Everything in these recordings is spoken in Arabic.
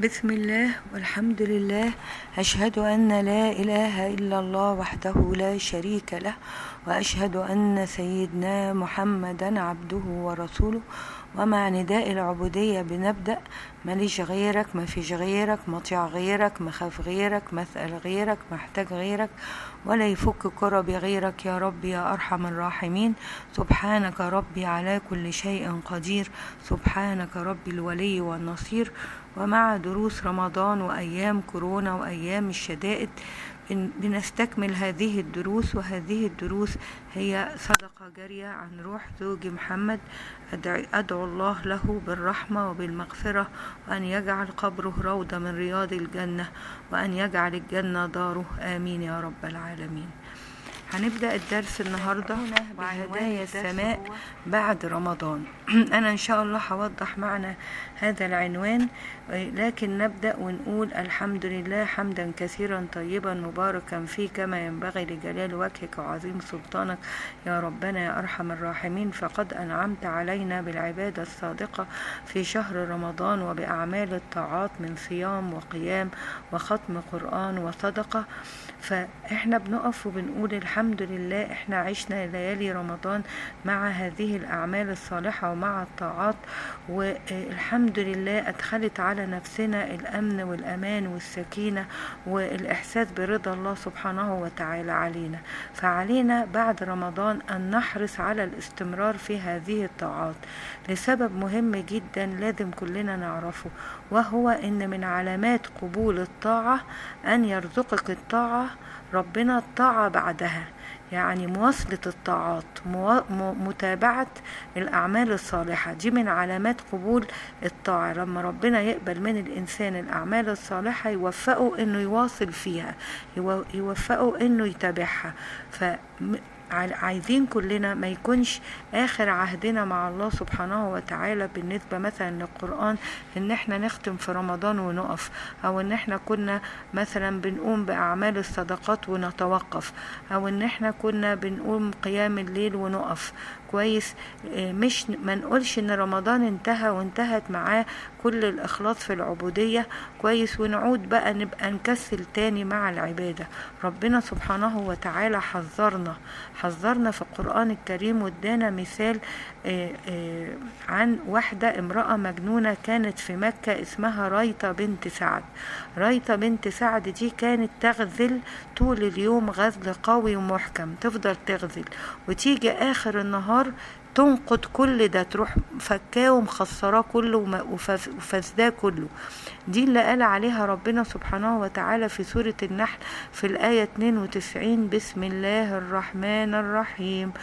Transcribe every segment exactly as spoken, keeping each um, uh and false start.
بسم الله والحمد لله، أشهد أن لا إله إلا الله وحده لا شريك له، وأشهد أن سيدنا محمدا عبده ورسوله. ومع نداء العبودية بنبدأ: ماليش غيرك، ما فيش غيرك، مطيع غيرك، مخاف غيرك، مسأل غيرك، محتاج غيرك، ولا يفك كربي غيرك يا ربي يا أرحم الراحمين. سبحانك ربي على كل شيء قدير، سبحانك ربي الولي والنصير. ومع دروس رمضان وأيام كورونا وأيام الشدائد بنستكمل هذه الدروس، وهذه الدروس هي صدقة جارية عن روح زوجي محمد. أدعو الله له بالرحمة وبالمغفرة، وأن يجعل قبره روضة من رياض الجنة، وأن يجعل الجنة داره، آمين يا رب العالمين. هنبدأ الدرس النهاردة بهدايا السماء بعد رمضان. أنا إن شاء الله هوضح معنى هذا العنوان، لكن نبدأ ونقول: الحمد لله حمدا كثيرا طيبا مباركا فيه، كما ينبغي لجلال وجهك وعظيم سلطانك يا ربنا يا أرحم الراحمين. فقد أنعمت علينا بالعبادة الصادقة في شهر رمضان، وبأعمال الطاعات من صيام وقيام وختم قرآن وصدقة. فإحنا بنقف وبنقول الحمد لله، إحنا عشنا ليالي رمضان مع هذه الأعمال الصالحة ومع الطاعات، والحمد لله أدخلت على نفسنا الأمن والأمان والسكينة والإحساس برضا الله سبحانه وتعالى علينا. فعلينا بعد رمضان أن نحرص على الاستمرار في هذه الطاعات لسبب مهم جدا لازم كلنا نعرفه، وهو أن من علامات قبول الطاعة أن يرزقك الطاعة ربنا الطاعة بعدها، يعني مواصلة الطاعات، متابعة الأعمال الصالحة، دي من علامات قبول الطاعة. لما ربنا يقبل من الإنسان الأعمال الصالحة يوفقه إنه يواصل فيها، يوفقه إنه يتابعها. ف عايزين كلنا ما يكونش آخر عهدنا مع الله سبحانه وتعالى بالنسبة مثلا للقرآن ان احنا نختم في رمضان ونقف، او ان احنا كنا مثلا بنقوم بأعمال الصدقات ونتوقف، او ان احنا كنا بنقوم قيام الليل ونقف. كويس، مش ما نقولش ان رمضان انتهى وانتهت معاه كل الإخلاص في العبودية. كويس، ونعود بقى نبقى نكسل تاني مع العبادة. ربنا سبحانه وتعالى حذرنا حذرنا في القرآن الكريم، وادانا مثال آآ آآ عن واحدة امرأة مجنونة كانت في مكة اسمها رايطة بنت سعد. رايطة بنت سعد دي كانت تغزل طول اليوم غزل قوي ومحكم، تفضل تغزل وتيجي آخر النهار تنقض كل ده، تروح فكاه ومخسراه كله وفسداه كله. دي اللي قال عليها ربنا سبحانه وتعالى في سورة النحل في الآية اثنين وتسعين: بسم الله الرحمن الرحيم،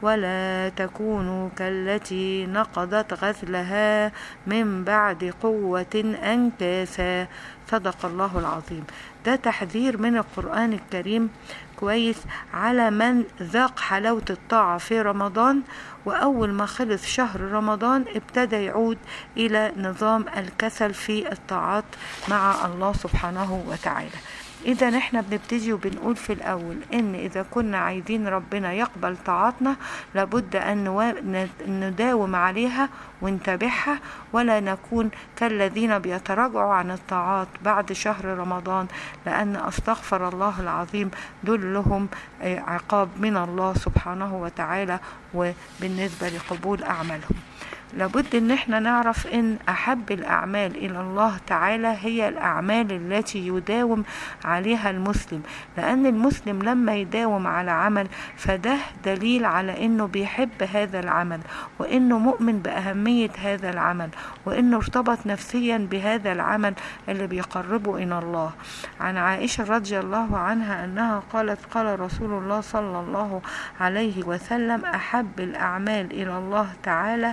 ولا تكونوا كالتي نقضت غزلها من بعد قوة أنكاسا. صدق الله العظيم. ده تحذير من القرآن الكريم، كويس، على من ذاق حلاوة الطاعة في رمضان، وأول ما خلص شهر رمضان ابتدى يعود إلى نظام الكسل في الطاعات مع الله سبحانه وتعالى. إذا نحن بنبتدي وبنقول في الأول إن إذا كنا عايزين ربنا يقبل طاعاتنا لابد أن نداوم عليها ونتابعها، ولا نكون كالذين بيتراجعوا عن الطاعات بعد شهر رمضان، لأن أستغفر الله العظيم دول لهم عقاب من الله سبحانه وتعالى وبالنسبة لقبول أعمالهم. لابد ان احنا نعرف ان احب الاعمال الى الله تعالى هي الاعمال التي يداوم عليها المسلم، لان المسلم لما يداوم على عمل فده دليل على انه بيحب هذا العمل، وانه مؤمن باهمية هذا العمل، وانه ارتبط نفسيا بهذا العمل اللي بيقربه الى الله. عن عائشة رضي الله عنها انها قالت: قال رسول الله صلى الله عليه وسلم: احب الاعمال الى الله تعالى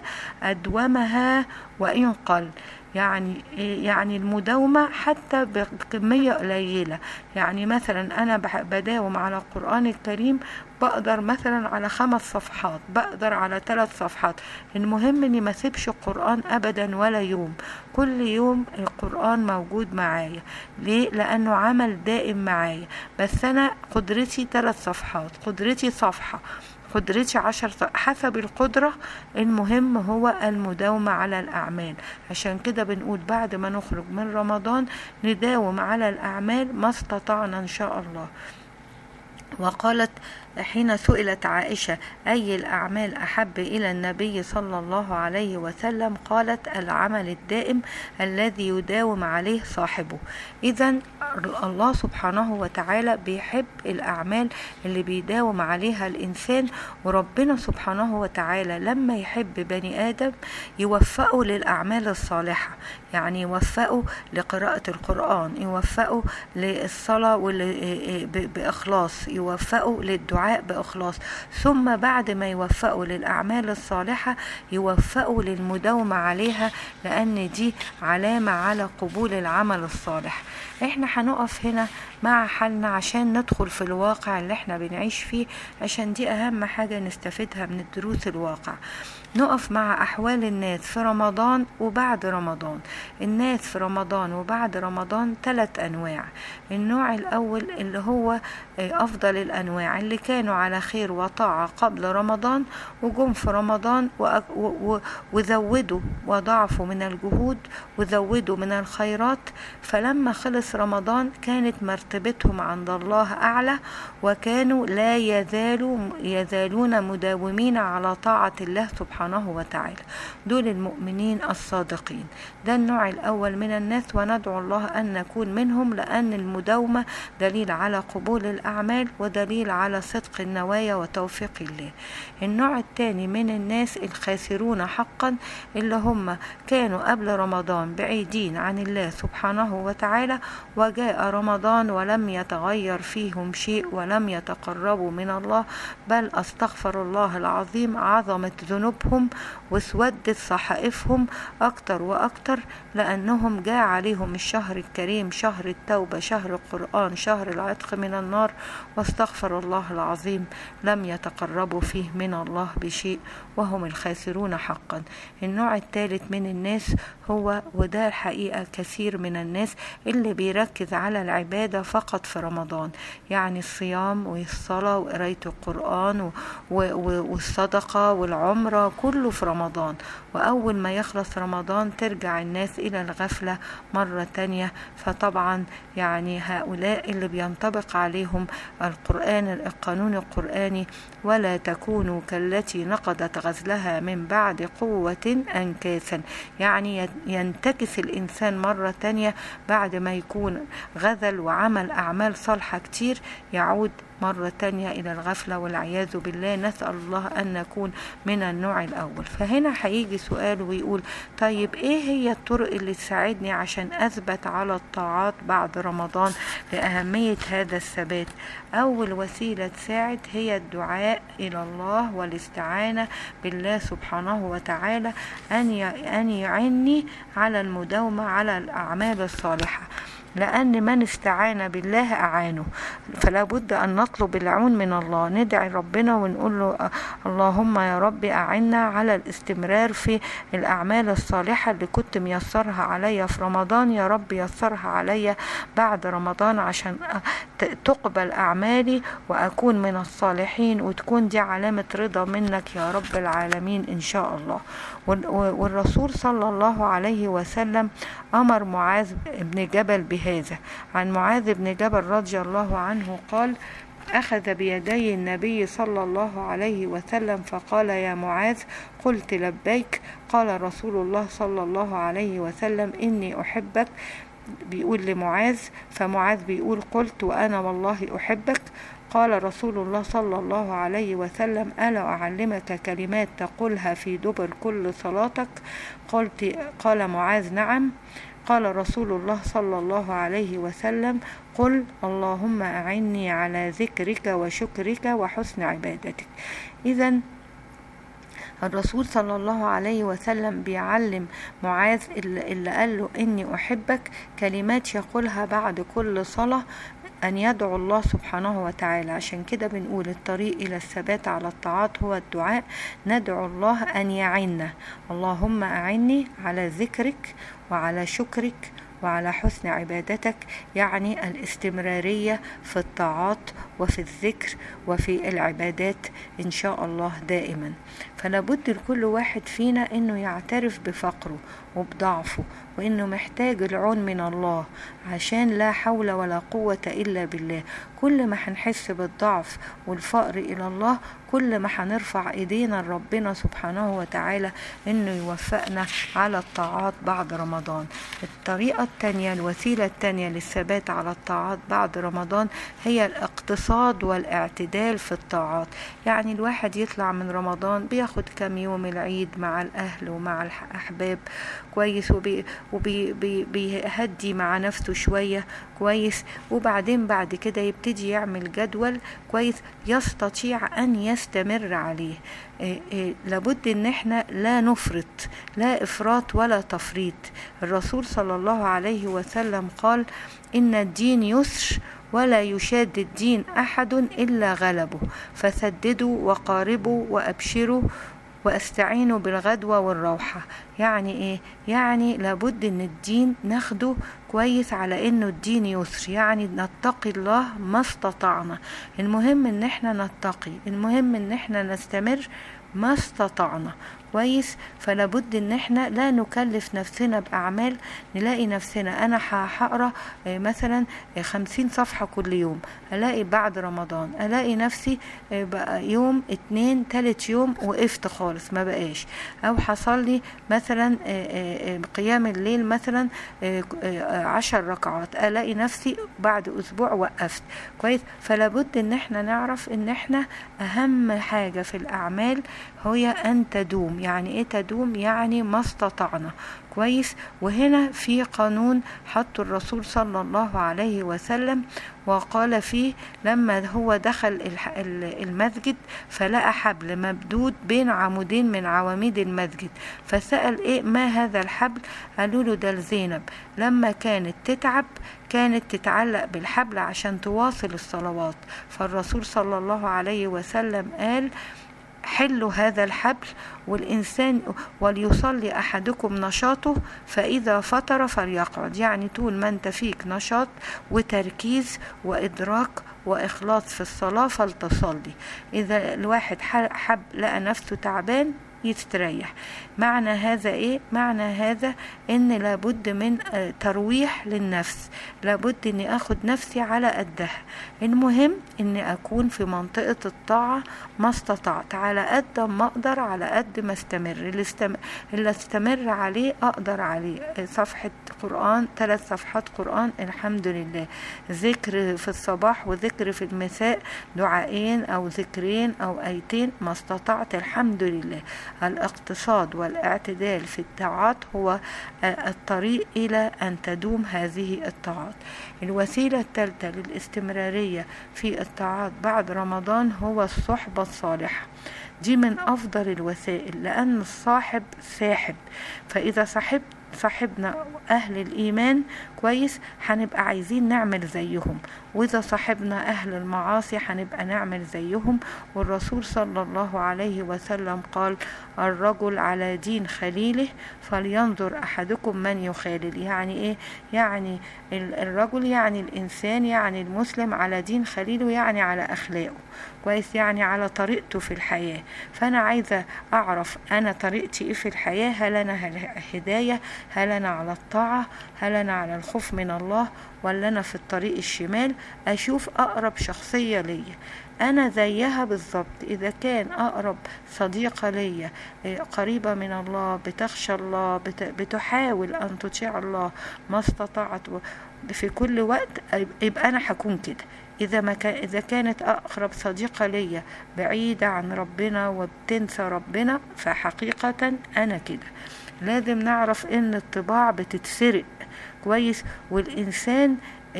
أدومها وإن قل. يعني يعني المداومة حتى بكمية قليلة. يعني مثلا أنا بداوم على القرآن الكريم، بقدر مثلا على خمس صفحات، بقدر على ثلاث صفحات، المهم اني ما اسيبش القرآن ابدا ولا يوم، كل يوم القرآن موجود معايا. ليه؟ لانه عمل دائم معايا، بس انا قدرتي ثلاث صفحات، قدرتي صفحة، قدرتي عشرة حسب القدرة. المهم هو المداومة على الأعمال. عشان كده بنقول بعد ما نخرج من رمضان نداوم على الأعمال ما استطعنا إن شاء الله. وقالت حين سئلت عائشة أي الأعمال أحب إلى النبي صلى الله عليه وسلم، قالت العمل الدائم الذي يداوم عليه صاحبه. إذن الله سبحانه وتعالى بيحب الأعمال اللي بيداوم عليها الإنسان، وربنا سبحانه وتعالى لما يحب بني آدم يوفقه للأعمال الصالحة، يعني يوفقه لقراءة القرآن، يوفقه للصلاة بإخلاص، يوفقه للدعاء بإخلاص، ثم بعد ما يوفقوا للأعمال الصالحة يوفقوا للمداومة عليها، لأن دي علامة على قبول العمل الصالح. احنا هنقف هنا مع حالنا عشان ندخل في الواقع اللي احنا بنعيش فيه، عشان دي أهم حاجة نستفيدها من الدروس الواقع. نقف مع أحوال الناس في رمضان وبعد رمضان. الناس في رمضان وبعد رمضان ثلاث أنواع. النوع الأول اللي هو أفضل الأنواع، اللي كانوا على خير وطاعة قبل رمضان وجم في رمضان وزودوا وضعفوا من الجهود وزودوا من الخيرات، فلما خلص رمضان كانت مرتبتهم عند الله أعلى، وكانوا لا يزالوا يزالون مداومين على طاعة الله سبحانه وتعالى. دول المؤمنين الصادقين. ده النوع الأول من الناس، وندعو الله أن نكون منهم، لأن المداومة دليل على قبول الأعمال ودليل على صدق النوايا وتوفيق الله. النوع الثاني من الناس الخاسرون حقا، اللي هم كانوا قبل رمضان بعيدين عن الله سبحانه وتعالى، وجاء رمضان ولم يتغير فيهم شيء ولم يتقربوا من الله، بل استغفر الله العظيم عظمت ذنوبهم واسودت صحائفهم أكتر وأكتر، لأنهم جاء عليهم الشهر الكريم، شهر التوبة، شهر القرآن، شهر العتق من النار، واستغفر الله العظيم لم يتقربوا فيه من الله بشيء، وهم الخاسرون حقا. النوع الثالث من الناس هو، وده الحقيقة كثير من الناس، اللي بيركز على العبادة فقط في رمضان، يعني الصيام والصلاة وقراية القرآن والصدقة والعمرة كله في رمضان، وأول ما يخلص رمضان ترجع الناس إلى الغفلة مرة تانية. فطبعا يعني هؤلاء اللي بينطبق عليهم القرآن القانون القرآني، ولا تكونوا كالتي نقضت غزلها من بعد قوة أنكاثا، يعني ينتكس الإنسان مرة تانية بعد ما يكون غزل وعمل أعمال صالحة كتير، يعود مرة تانية إلى الغفلة والعياذ بالله. نسأل الله أن نكون من النوع الأول. فهنا هيجي سؤال ويقول طيب إيه هي الطرق اللي تساعدني عشان أثبت على الطاعات بعد رمضان لأهمية هذا الثبات؟ أول وسيلة تساعد هي الدعاء إلى الله والاستعانة بالله سبحانه وتعالى أن يعني على المداومة على الأعمال الصالحة، لأن من استعان بالله أعانه. فلا بد أن نطلب العون من الله، ندعي ربنا ونقول له اللهم يا رب أعنا على الاستمرار في الأعمال الصالحة اللي كنت ميسرها عليا في رمضان، يا رب يسرها عليا بعد رمضان عشان تقبل أعمالي وأكون من الصالحين، وتكون دي علامة رضا منك يا رب العالمين إن شاء الله. والرسول صلى الله عليه وسلم أمر معاذ بن جبل بهذا. عن معاذ بن جبل رضي الله عنه قال أخذ بيدي النبي صلى الله عليه وسلم فقال يا معاذ، قلت لبيك. قال رسول الله صلى الله عليه وسلم إني أحبك، بيقول لمعاذ، فمعاذ بيقول قلت وأنا والله أحبك. قال رسول الله صلى الله عليه وسلم ألا أعلمك كلمات تقولها في دبر كل صلاتك؟ قلت قال معاذ نعم. قال رسول الله صلى الله عليه وسلم قل اللهم أعني على ذكرك وشكرك وحسن عبادتك. إذن الرسول صلى الله عليه وسلم بيعلم معاذ اللي قال له إني أحبك كلمات يقولها بعد كل صلاة، أن يدعو الله سبحانه وتعالى. عشان كده بنقول الطريق إلى الثبات على الطاعات هو الدعاء، ندعو الله أن يعيننا، اللهم أعني على ذكرك وعلى شكرك وعلى حسن عبادتك، يعني الاستمرارية في الطاعات وفي الذكر وفي العبادات إن شاء الله دائما. فلابد لكل واحد فينا إنه يعترف بفقره وبضعفه، وإنه محتاج العون من الله، عشان لا حول ولا قوة إلا بالله. كل ما هنحس بالضعف والفقر إلى الله، كل ما هنرفع إيدينا لربنا سبحانه وتعالى إنه يوفقنا على الطاعات بعد رمضان. الطريقة التانية، الوسيلة التانية للثبات على الطاعات بعد رمضان هي الاقتصاد والاعتدال في الطاعات. يعني الواحد يطلع من رمضان بياخد كم يوم العيد مع الأهل ومع الأحباب كويس، وبي وبي بي بيهدي مع نفسه شوية كويس، وبعدين بعد كده يبتدي يعمل جدول كويس يستطيع أن يستمر عليه. إيه إيه لابد ان احنا لا نفرط، لا افراط ولا تفريط. الرسول صلى الله عليه وسلم قال: ان الدين يسر ولا يشاد الدين احد الا غلبه، فسددوا وقاربوا وابشروا واستعينوا بالغدوة والروحة. يعني ايه؟ يعني لابد ان الدين ناخده كويس على انه الدين يسر، يعني نتقي الله ما استطعنا. المهم ان احنا نتقي، المهم ان احنا نستمر ما استطعنا كويس. فلابد ان احنا لا نكلف نفسنا باعمال نلاقي نفسنا انا هقرا مثلا خمسين صفحة كل يوم، الاقي بعد رمضان الاقي نفسي بقى يوم اتنين تالت يوم وقفت خالص ما بقاش، او حصل لي مثلا قيام الليل مثلا عشر ركعات الاقي نفسي بعد اسبوع وقفت كويس. فلابد ان احنا نعرف ان احنا اهم حاجة في الاعمال هي ان تدوم. يعني ايه تدوم؟ يعني ما استطعنا كويس. وهنا في قانون حطه الرسول صلى الله عليه وسلم وقال فيه لما هو دخل المسجد فلقى حبل ممدود بين عمودين من عواميد المسجد، فسأل ايه ما هذا الحبل؟ قالوا له ده زينب لما كانت تتعب كانت تتعلق بالحبل عشان تواصل الصلوات. فالرسول صلى الله عليه وسلم قال: حلوا هذا الحبل والإنسان وليصلي أحدكم نشاطه فإذا فطر فليقعد. يعني طول ما أنت فيك نشاط وتركيز وإدراك وإخلاص في الصلاة فلتصلي. إذا الواحد حب لقى نفسه تعبان يستريح. معنى هذا ايه؟ معنى هذا ان لابد من ترويح للنفس، لابد اني اخد نفسي على قدها. المهم اني اكون في منطقة الطاعة ما استطعت، على قد ما اقدر، على قد ما استمر. اللي, استمر اللي استمر عليه اقدر عليه. صفحة قرآن، ثلاث صفحات قرآن الحمد لله، ذكر في الصباح وذكر في المساء، دعائين او ذكرين او ايتين ما استطعت الحمد لله. الاقتصاد والاعتدال في الطاعات هو الطريق إلى أن تدوم هذه الطاعات. الوسيلة الثالثة للاستمرارية في الطاعات بعد رمضان هو الصحبة الصالحة. دي من أفضل الوسائل، لأن الصاحب ساحب، فإذا صاحبت صاحبنا أهل الإيمان كويس هنبقى عايزين نعمل زيهم، وإذا صاحبنا أهل المعاصي هنبقى نعمل زيهم. والرسول صلى الله عليه وسلم قال: الرجل على دين خليله فلينظر أحدكم من يخالل. يعني إيه؟ يعني الرجل يعني الإنسان يعني المسلم على دين خليله، يعني على أخلاقه كويس، يعني على طريقته في الحياة. فأنا عايزة أعرف أنا طريقتي إيه في الحياة، هل أنا هداية، هل أنا على الطاعة، هل أنا على الخوف من الله، ولا أنا في الطريق الشمال. أشوف أقرب شخصية ليا أنا زيها بالضبط. إذا كان أقرب صديقة ليا قريبة من الله، بتخشى الله، بتحاول أن تطيع الله ما استطعت في كل وقت، يبقى أنا هكون كده. إذا ما كان إذا كانت أقرب صديقة ليا بعيدة عن ربنا وبتنسى ربنا، فحقيقة أنا كده. لازم نعرف إن الطباع بتتسرق كويس، والإنسان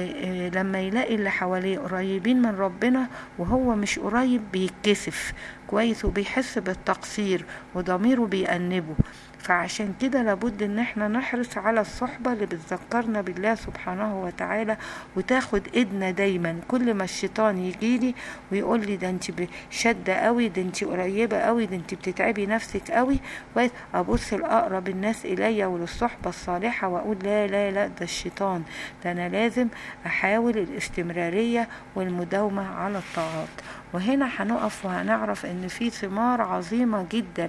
لما يلاقي اللي حواليه قريبين من ربنا وهو مش قريب بيتكسف كويس، وبيحس بالتقصير وضميره بيأنبه. فعشان كده لابد ان احنا نحرص على الصحبة اللي بتذكرنا بالله سبحانه وتعالى وتاخد ايدنا دايما. كل ما الشيطان يجيلي ويقول لي ده انت شادة قوي، ده انت قريبة قوي، ده انت بتتعبي نفسك قوي، ابص لاقرب الناس الي وللصحبة الصالحة واقول لا لا لا ده الشيطان، ده انا لازم احاول الاستمرارية والمداومة على الطاعات. وهنا هنقف وهنعرف ان في ثمار عظيمة جدا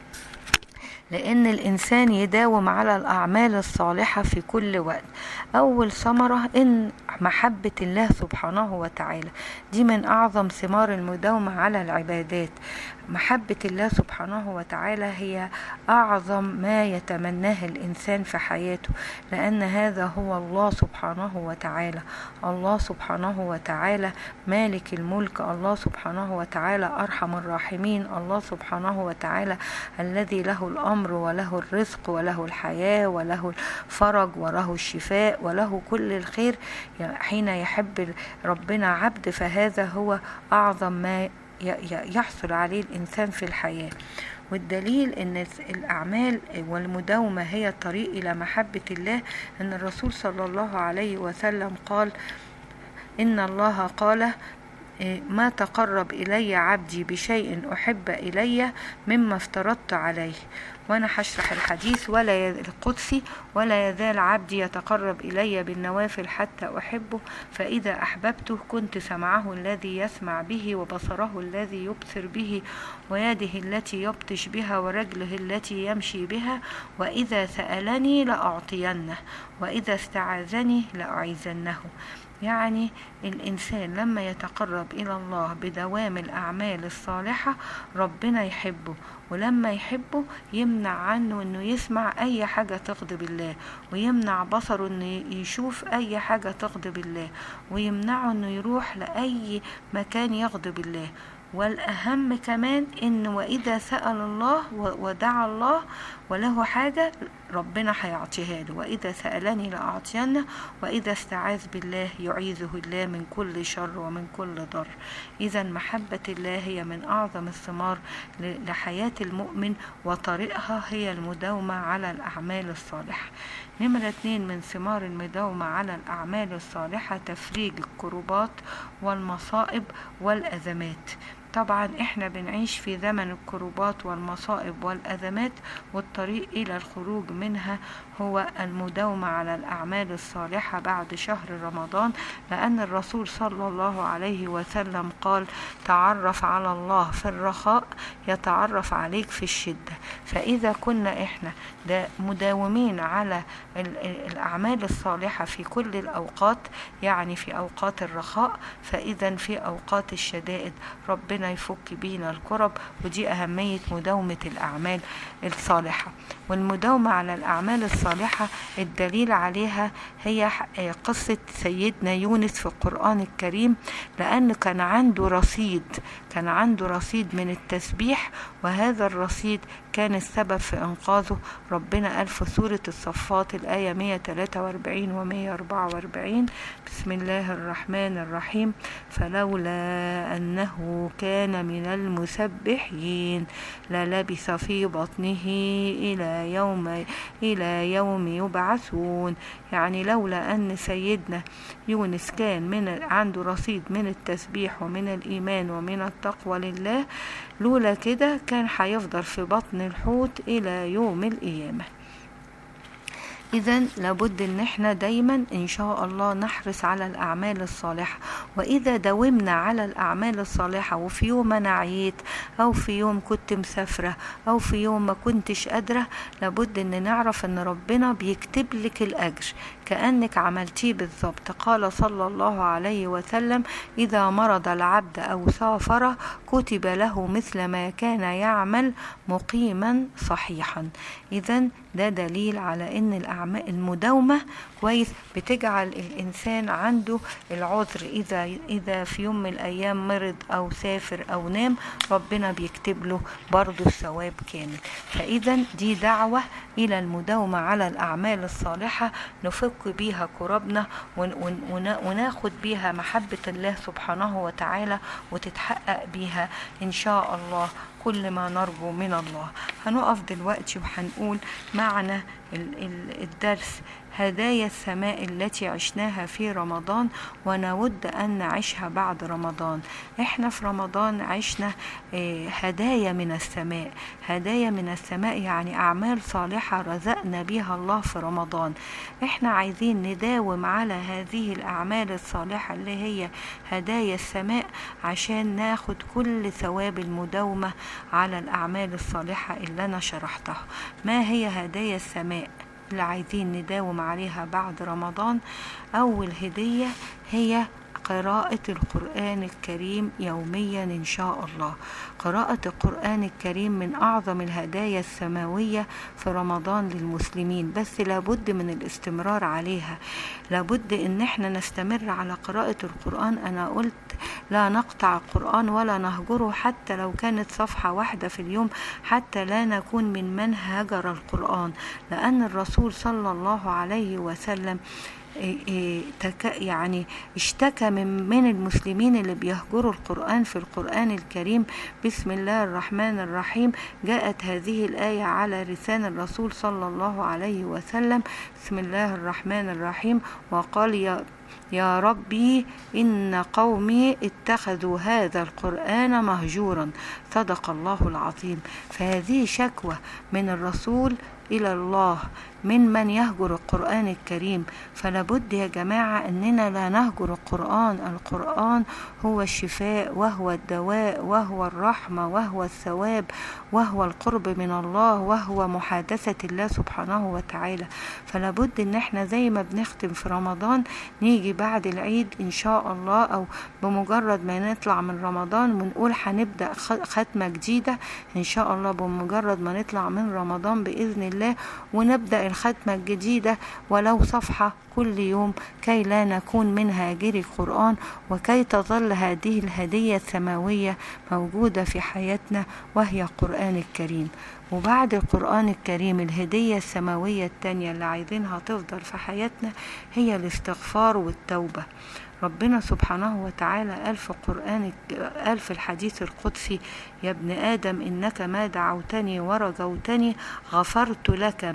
لأن الإنسان يداوم على الأعمال الصالحة في كل وقت. أول ثمرة إن محبة الله سبحانه وتعالى، دي من أعظم ثمار المداومة على العبادات. محبة الله سبحانه وتعالى هي أعظم ما يتمناه الإنسان في حياته، لأن هذا هو الله سبحانه وتعالى. الله سبحانه وتعالى مالك الملك، الله سبحانه وتعالى أرحم الراحمين، الله سبحانه وتعالى الذي له الأمر وله الرزق وله الحياة وله الفرج وله الشفاء وله كل الخير. حين يحب ربنا عبد فهذا هو أعظم ما يحصل عليه الإنسان في الحياة. والدليل ان الأعمال والمداومة هي الطريق إلى محبة الله، ان الرسول صلى الله عليه وسلم قال إن الله قال ما تقرب إلي عبدي بشيء أحب إلي مما افترضت عليه. وأنا هشرح الحديث ولا القدسي: ولا يزال عبدي يتقرب إلي بالنوافل حتى أحبه، فإذا أحببته كنت سمعه الذي يسمع به وبصره الذي يبصر به ويده التي يبطش بها ورجله التي يمشي بها، وإذا سألني لأعطينه وإذا استعاذني لأعيذنه. يعني الإنسان لما يتقرب إلى الله بدوام الأعمال الصالحة ربنا يحبه، ولما يحبه يمنع عنه أنه يسمع أي حاجة تغضب الله، ويمنع بصره أنه يشوف أي حاجة تغضب الله، ويمنعه أنه يروح لأي مكان يغضب الله. والأهم كمان إن وإذا سأل الله ودعا الله وله حاجة ربنا هيعطيها له، وإذا سألني لأعطينه وإذا استعاذ بالله يعيذه الله من كل شر ومن كل ضر. إذا محبة الله هي من أعظم الثمار لحياة المؤمن، وطريقها هي المداومة على الأعمال الصالحة. نمرة اتنين من ثمار المداومة على الأعمال الصالحة تفريج الكروبات والمصائب والأزمات. طبعا احنا بنعيش في زمن الكروبات والمصائب والأزمات، والطريق إلى الخروج منها هو المداومة على الأعمال الصالحة بعد شهر رمضان، لأن الرسول صلى الله عليه وسلم قال: تعرف على الله في الرخاء يتعرف عليك في الشدة. فإذا كنا احنا مداومين على الأعمال الصالحة في كل الأوقات، يعني في أوقات الرخاء، فإذا في أوقات الشدائد ربنا يفك بينا الكرب. ودي أهمية مداومة الأعمال الصالحة. والمداومة على الأعمال الصالحة الدليل عليها هي قصة سيدنا يونس في القرآن الكريم، لأنه كان عنده رصيد كان عنده رصيد من التسبيح، وهذا الرصيد كان السبب في إنقاذه. ربنا قال في سورة الصفات الآية مئة وثلاثة وأربعين و مئة وأربعة وأربعين: بسم الله الرحمن الرحيم: فلولا أنه كان من المسبحين للبث في بطنه إلى يوم إلى يوم يبعثون. يعني لولا أن سيدنا يونس كان من عنده رصيد من التسبيح ومن الإيمان ومن التقوى لله، لولا كده كان هيفضل في بطن الحوت إلى يوم القيامة. إذن لابد ان احنا دايما ان شاء الله نحرص على الأعمال الصالحة. وإذا داومنا على الأعمال الصالحة وفي يوم أنا عييت أو في يوم كنت مسافرة أو في يوم ما كنتش قادرة، لابد ان نعرف ان ربنا بيكتب لك الأجر كأنك عملتيه بالضبط. قال صلى الله عليه وسلم: إذا مرض العبد أو سافر كتب له مثل ما كان يعمل مقيما صحيحا. إذن ده دليل على ان المداومة كويس بتجعل الإنسان عنده العذر. إذا إذا في يوم من الأيام مرض أو سافر أو نام، ربنا بيكتب له برضو الثواب كامل. فإذا دي دعوة إلى المداومة على الأعمال الصالحة نفك بيها كربنا وناخد بيها محبة الله سبحانه وتعالى، وتتحقق بيها إن شاء الله كل ما نرجو من الله. هنقف دلوقتي وهنقول معنى الدرس: هدايا السماء التي عشناها في رمضان ونود أن نعيشها بعد رمضان. احنا في رمضان عشنا هدايا من السماء. هدايا من السماء يعني أعمال صالحة رزقنا بها الله في رمضان. احنا عايزين نداوم على هذه الأعمال الصالحة اللي هي هدايا السماء عشان ناخد كل ثواب المداومة على الأعمال الصالحة اللي أنا شرحتها. ما هي هدايا السماء اللي عايزين نداوم عليها بعد رمضان؟ أول هدية هي قراءة القرآن الكريم يوميا إن شاء الله. قراءة القرآن الكريم من أعظم الهدايا السماوية في رمضان للمسلمين، بس لابد من الاستمرار عليها. لابد إن احنا نستمر على قراءة القرآن. أنا قلت لا نقطع القرآن ولا نهجره، حتى لو كانت صفحة واحدة في اليوم، حتى لا نكون من من هجر القرآن، لأن الرسول صلى الله عليه وسلم يعني اشتكى من, من المسلمين اللي بيهجروا القرآن في القرآن الكريم. بسم الله الرحمن الرحيم جاءت هذه الآية على لسان الرسول صلى الله عليه وسلم: بسم الله الرحمن الرحيم، وقال يا يا ربي إن قومي اتخذوا هذا القرآن مهجورا. صدق الله العظيم. فهذه شكوى من الرسول إلى الله من من يهجر القرآن الكريم. فلابد يا جماعة أننا لا نهجر القرآن. القرآن هو الشفاء وهو الدواء وهو الرحمة وهو الثواب وهو القرب من الله وهو محادثة الله سبحانه وتعالى. فلابد أن احنا زي ما بنختم في رمضان نيجي بعد العيد إن شاء الله، أو بمجرد ما نطلع من رمضان ونقول هنبدأ ختمة جديدة إن شاء الله بمجرد ما نطلع من رمضان بإذن الله، ونبدأ الختمة الجديدة ولو صفحة كل يوم، كي لا نكون من هاجري القرآن، وكي تظل هذه الهدية السماوية موجودة في حياتنا وهي القرآن الكريم. وبعد القرآن الكريم الهدية السماوية التانية اللي عايزينها تفضل في حياتنا هي الاستغفار والتوبة. ربنا سبحانه وتعالى قال في القرآن، قال في الحديث القدسي: يا ابن آدم إنك ما دعوتني ورجوتني غفرت لك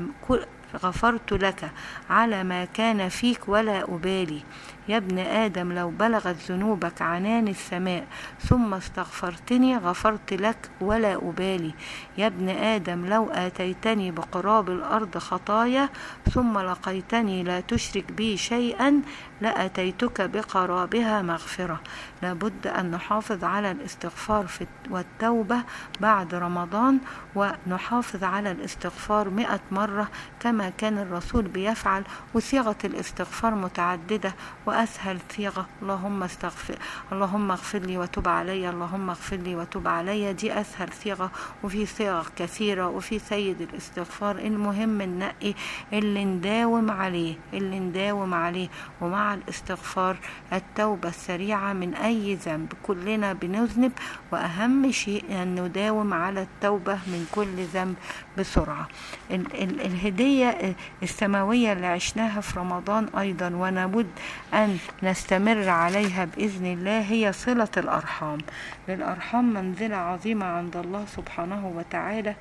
غفرت لك على ما كان فيك ولا أبالي. يا ابن آدم لو بلغت ذنوبك عنان السماء ثم استغفرتني غفرت لك ولا أبالي. يا ابن آدم لو آتيتني بقراب الأرض خطايا ثم لقيتني لا تشرك بي شيئا لأتيتك بقرابها مغفرة. لابد أن نحافظ على الاستغفار والتوبة بعد رمضان، ونحافظ على الاستغفار مئة مرة كما كان الرسول بيفعل. وصيغة الاستغفار متعددة، وأسهل صيغة اللهم استغفر اللهم اغفر لي وتب علي، اللهم اغفر لي وتب علي، دي أسهل صيغة. وفي صيغ كثيرة، وفي سيد الاستغفار. المهم ننقي اللي نداوم عليه اللي نداوم عليه ومع الاستغفار التوبة السريعة من أي ذنب. كلنا بنذنب، وأهم شيء أن نداوم على التوبة من كل ذنب بسرعة. ال- ال- الهدية السماوية اللي عشناها في رمضان أيضا ونبد أن نستمر عليها بإذن الله هي صلة الأرحام. للأرحام منزلة عظيمة عند الله سبحانه وتعالى،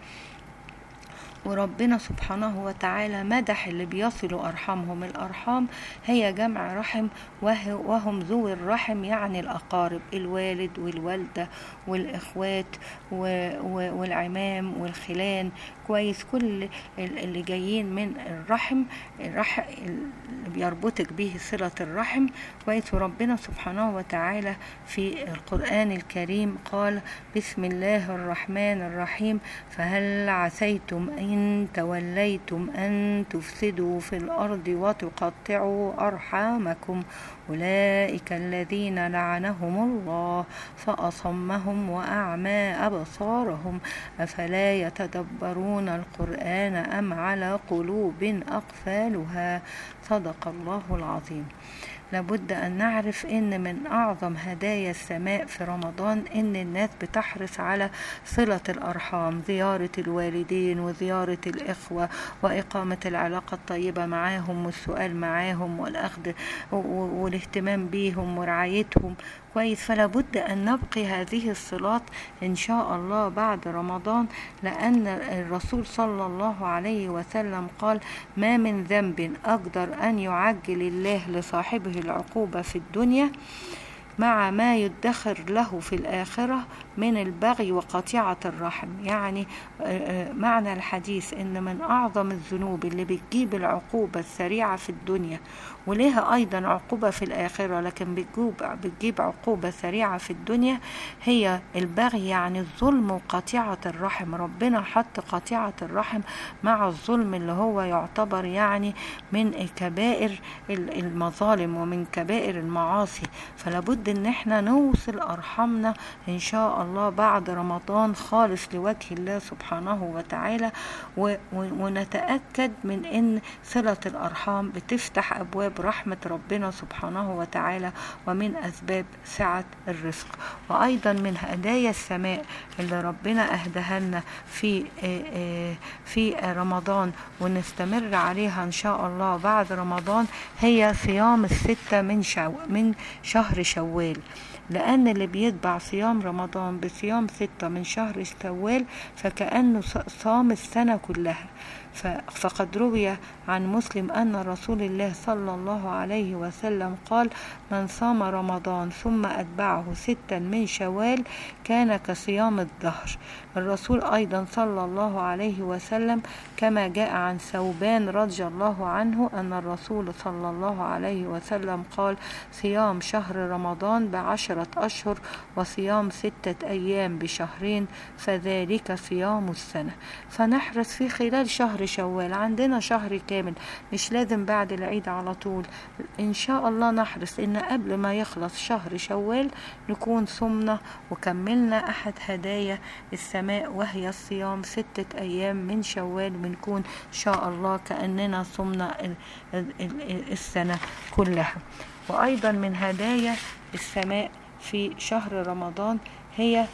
وربنا سبحانه وتعالى مدح اللي بيصلوا أرحامهم. الأرحام هي جمع رحم، وهم ذوي الرحم يعني الأقارب، الوالد والوالدة والإخوات والعمام والخلان. كويس، كل اللي جايين من الرحم الرحم اللي بيربطك به صلة الرحم. كويس. وربنا سبحانه وتعالى في القرآن الكريم قال: بسم الله الرحمن الرحيم، فهل عسيتم إن توليتم أن تفسدوا في الأرض وتقطعوا أرحامكم أولئك الذين لعنهم الله فأصمهم وأعمى أبصارهم أفلا يتدبرون القرآن أم على قلوب أقفالها. صدق الله العظيم. لابد أن نعرف إن من أعظم هدايا السماء في رمضان إن الناس بتحرص على صلة الأرحام، زيارة الوالدين وزيارة وزيارة الإخوة وإقامة العلاقة الطيبة معاهم والسؤال معاهم والأخذ والاهتمام بيهم ورعايتهم كويس. فلا بد أن نبقي هذه الصلات إن شاء الله بعد رمضان، لأن الرسول صلى الله عليه وسلم قال: ما من ذنب أقدر أن يعجل الله لصاحبه العقوبة في الدنيا مع ما يدخر له في الآخرة من البغي وقطيعة الرحم. يعني معنى الحديث إن من أعظم الذنوب اللي بتجيب العقوبة السريعة في الدنيا وليها أيضا عقوبة في الآخرة، لكن بتجيب, بتجيب عقوبة سريعة في الدنيا، هي البغي، يعني الظلم وقطيعة الرحم. ربنا حط قطيعة الرحم مع الظلم اللي هو يعتبر يعني من كبائر المظالم ومن كبائر المعاصي. فلابد ان احنا نوصل أرحامنا إن شاء الله بعد رمضان خالص لوجه الله سبحانه وتعالى، ونتأكد من ان صلة الأرحام بتفتح أبواب رحمة ربنا سبحانه وتعالى ومن أسباب سعة الرزق. وأيضا من هدايا السماء اللي ربنا أهدها لنا في في رمضان ونستمر عليها إن شاء الله بعد رمضان هي صيام الستة من شو من شهر شوال، لأن اللي بيتبع صيام رمضان بصيام ستة من شهر شوال فكأنه صام السنة كلها. فقد روي عن مسلم أن رسول الله صلى الله عليه وسلم قال: من صام رمضان ثم أتبعه ستا من شوال كان كصيام الدهر. الرسول أيضا صلى الله عليه وسلم كما جاء عن ثوبان رضي الله عنه أن الرسول صلى الله عليه وسلم قال: صيام شهر رمضان بعشرة أشهر وصيام ستة أيام بشهرين فذلك صيام السنة. فنحرص في خلال شهر شوال، عندنا شهر كامل، مش لازم بعد العيد على طول، إن شاء الله نحرص إن قبل ما يخلص شهر شوال نكون صمنا وكملنا أحد هدايا السماء وهي الصيام ستة أيام من شوال، بنكون إن شاء الله كأننا صمنا السنة كلها. وأيضا من هدايا السماء في شهر رمضان هي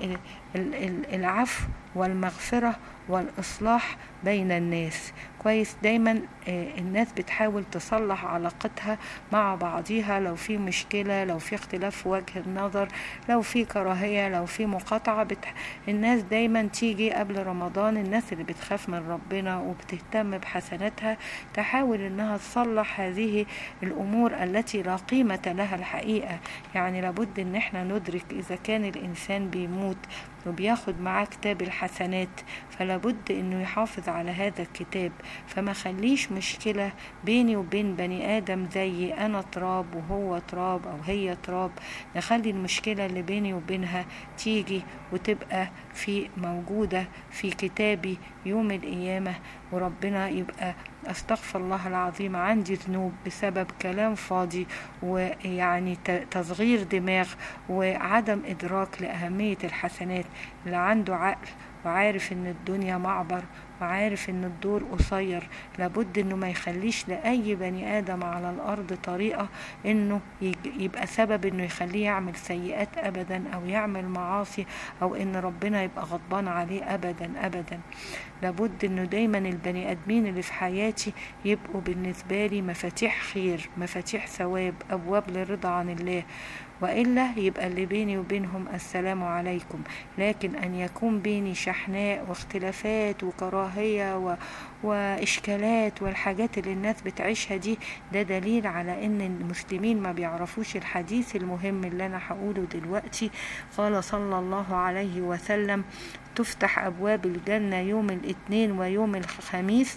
العفو والمغفرة والإصلاح بين الناس كويس. دايما الناس بتحاول تصلح علاقتها مع بعضيها، لو في مشكلة، لو في اختلاف في وجه النظر، لو في كراهية، لو في مقاطعة، بتح... الناس دايما تيجي قبل رمضان، الناس اللي بتخاف من ربنا وبتهتم بحسناتها تحاول انها تصلح هذه الامور التي لا قيمة لها الحقيقة. يعني لابد ان احنا ندرك اذا كان الانسان بيموت وبياخد معاه كتاب الحسنات فلابد انه يحافظ على هذا الكتاب، فما خليش مشكلة بيني وبين بني آدم زي أنا تراب وهو تراب أو هي تراب، نخلي المشكلة اللي بيني وبينها تيجي وتبقى في موجودة في كتابي يوم القيامة، وربنا يبقى استغفر الله العظيم عندي ذنوب بسبب كلام فاضي ويعني تصغير دماغ وعدم إدراك لأهمية الحسنات. اللي عنده عقل وعارف ان الدنيا معبر وعارف ان الدور قصير لابد انه ما يخليش لأي بني آدم على الأرض طريقة انه يبقى سبب انه يخليه يعمل سيئات ابدا او يعمل معاصي او ان ربنا يبقى غضبان عليه ابدا ابدا. لابد انه دايما البني ادمين اللي في حياتي يبقوا بالنسبة لي مفاتيح خير، مفاتيح ثواب، ابواب للرضا عن الله، وإلا يبقى اللي بيني وبينهم السلام عليكم. لكن أن يكون بيني شحناء واختلافات وكراهية و... وإشكالات والحاجات اللي الناس بتعيشها دي، ده دليل على أن المسلمين ما بيعرفوش الحديث المهم اللي أنا هقوله دلوقتي. قال صلى الله عليه وسلم: تفتح أبواب الجنة يوم الاثنين ويوم الخميس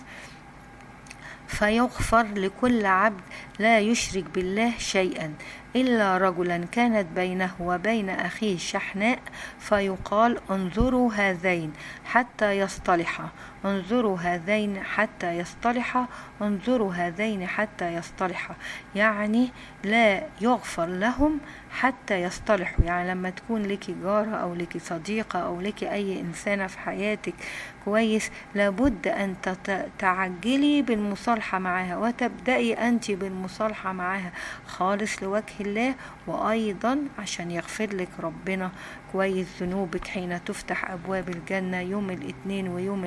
فيغفر لكل عبد لا يشرك بالله شيئا إلا رجلا كانت بينه وبين أخيه شحناء فيقال: انظروا هذين حتى يصطلحا، انظروا هذين حتى يصطلحا، انظروا هذين حتى يصطلحا. يعني لا يغفر لهم حتى يصطلحوا. يعني لما تكون لك جارة أو لك صديقة أو لك أي إنسانة في حياتك كويس، لابد أن تعجلي بالمصالحة معها وتبدأي أنت بالمصالحة معها خالص لوجه الله، وأيضا عشان يغفر لك ربنا كويس ذنوبك حين تفتح أبواب الجنة يوم الاثنين ويوم الخميس.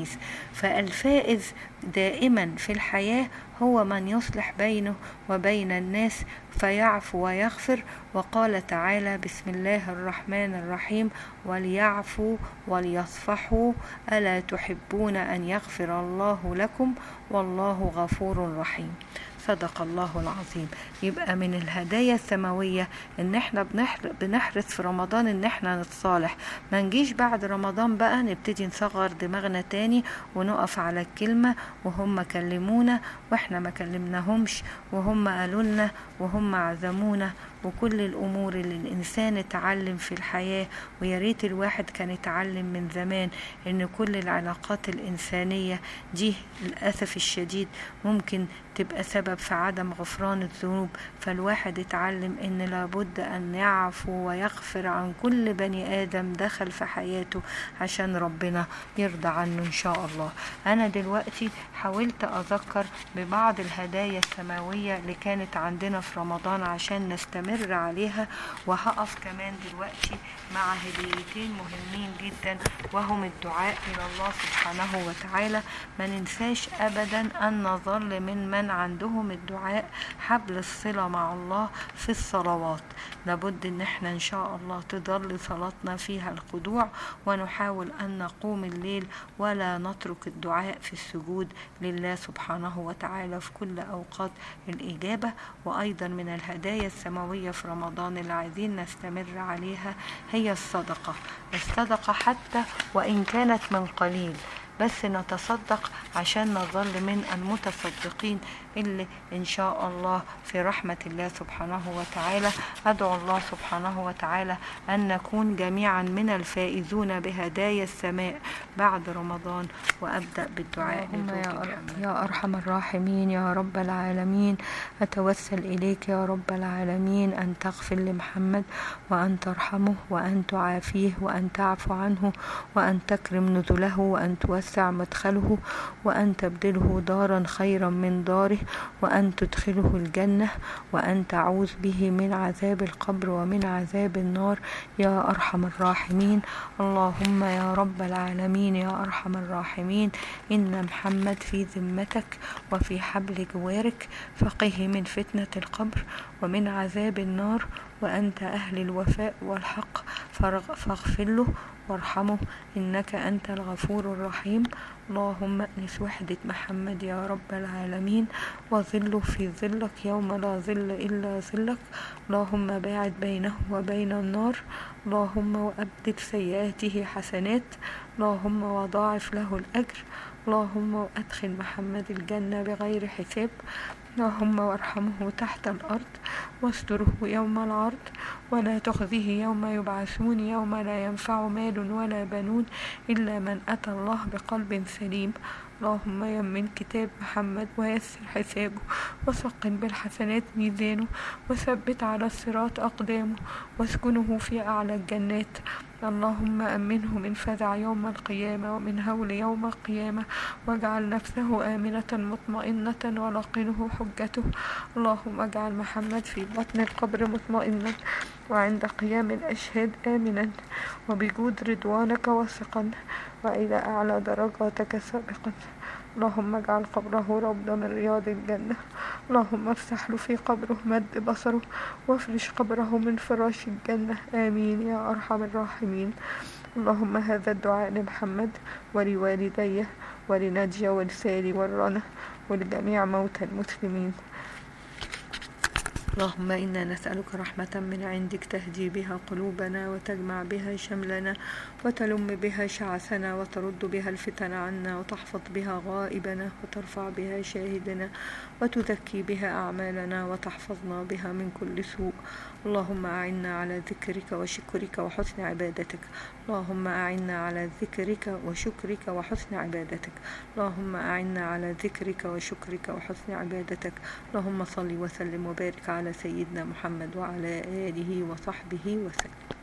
الحديث. فالفائز دائما في الحياة هو من يصلح بينه وبين الناس فيعفو ويغفر. وقال تعالى: بسم الله الرحمن الرحيم: وليعفوا وليصفحوا ألا تحبون أن يغفر الله لكم والله غفور رحيم. صدق الله العظيم. يبقى من الهدايا السماوية ان احنا بنحرص في رمضان ان احنا نتصالح، ما نجيش بعد رمضان بقى نبتدي نصغر دماغنا تاني ونقف على الكلمة وهم كلمونا واحنا ما كلمناهمش، وهم قالوا لنا وهم عزمونا، وكل الامور اللي الانسان اتعلم في الحياة. وياريت الواحد كان اتعلم من زمان ان كل العلاقات الانسانية دي للأسف الشديد ممكن تبقى سبب في عدم غفران الذنوب. فالواحد اتعلم ان لابد ان يعفو ويغفر عن كل بني ادم دخل في حياته عشان ربنا يرضى عنه ان شاء الله. انا دلوقتي حاولت اذكر ببعض الهدايا السماوية اللي كانت عندنا في رمضان عشان نستمر عليها، وهقف كمان دلوقتي مع هديتين مهمين جدا وهم الدعاء الى الله سبحانه وتعالى. ما ننساش ابدا ان نظل من من عندهم الدعاء حبل الصلة مع الله في الصلوات. لابد ان احنا ان شاء الله تظل صلاتنا فيها الخضوع، ونحاول ان نقوم الليل ولا نترك الدعاء في السجود لله سبحانه وتعالى في كل اوقات الاجابة. وايضا من الهدايا السماوية في رمضان اللي عايزين نستمر عليها هي الصدقة. الصدقة حتى وان كانت من قليل، بس نتصدق عشان نظل من المتصدقين اللي إن شاء الله في رحمة الله سبحانه وتعالى. أدعو الله سبحانه وتعالى أن نكون جميعا من الفائزون بهدايا السماء بعد رمضان. وأبدأ بالدعاء. يا, يا أرحم الراحمين يا رب العالمين، أتوسل إليك يا رب العالمين أن تغفر لمحمد وأن ترحمه وأن تعافيه وأن تعفو عنه وأن تكرم نزله وأن توسع مدخله وأن تبدله دارا خيرا من داره وأن تدخله الجنة وأن تعوذ به من عذاب القبر ومن عذاب النار يا أرحم الراحمين. اللهم يا رب العالمين يا أرحم الراحمين، إن محمد في ذمتك وفي حبل جوارك، فقه من فتنة القبر ومن عذاب النار، وأنت أهل الوفاء والحق فاغفر له وارحمه إنك أنت الغفور الرحيم. اللهم أنس وحدة محمد يا رب العالمين وظله في ظلك يوم لا ظل إلا ظلك. اللهم باعد بينه وبين النار. اللهم وأبدل سيئاته حسنات. اللهم وضاعف له الأجر. اللهم وأدخل محمد الجنة بغير حساب. اللهم وارحمه تحت الأرض واستره يوم العرض ولا تخزه يوم يبعثون يوم لا ينفع مال ولا بنون إلا من أتى الله بقلب سليم. اللهم يمن كتاب محمد ويسر حسابه وثقل بالحسنات ميزانه وثبت على الصراط أقدامه واسكنه في أعلى الجنات. اللهم أمنه من فزع يوم القيامة ومن هول يوم القيامة، واجعل نفسه آمنة مطمئنة ولقنه حجته. اللهم اجعل محمد في بطن القبر مطمئنا وعند قيام الأشهاد آمنا وبجود رضوانك واثقا وإلى أعلى درجاتك سابقا. اللهم اجعل قبره روضة من رياض الجنة. اللهم افسح له في قبره مد بصره وافرش قبره من فراش الجنة. آمين يا أرحم الراحمين. اللهم هذا الدعاء لمحمد ولوالديه ولنجية ولسالي والرنا ولجميع موتى المسلمين. اللهم إنا نسألك رحمة من عندك تهدي بها قلوبنا وتجمع بها شملنا وتلم بها شعثنا وترد بها الفتن عنا وتحفظ بها غائبنا وترفع بها شاهدنا وتزكي بها أعمالنا وتحفظنا بها من كل سوء. اللهم أعنا على ذكرك وشكرك وحسن عبادتك. اللهم أعنا على ذكرك وشكرك وحسن عبادتك. اللهم أعنا على ذكرك وشكرك وحسن عبادتك. اللهم صل وسلم وبارك على سيدنا محمد وعلى آله وصحبه وسلم.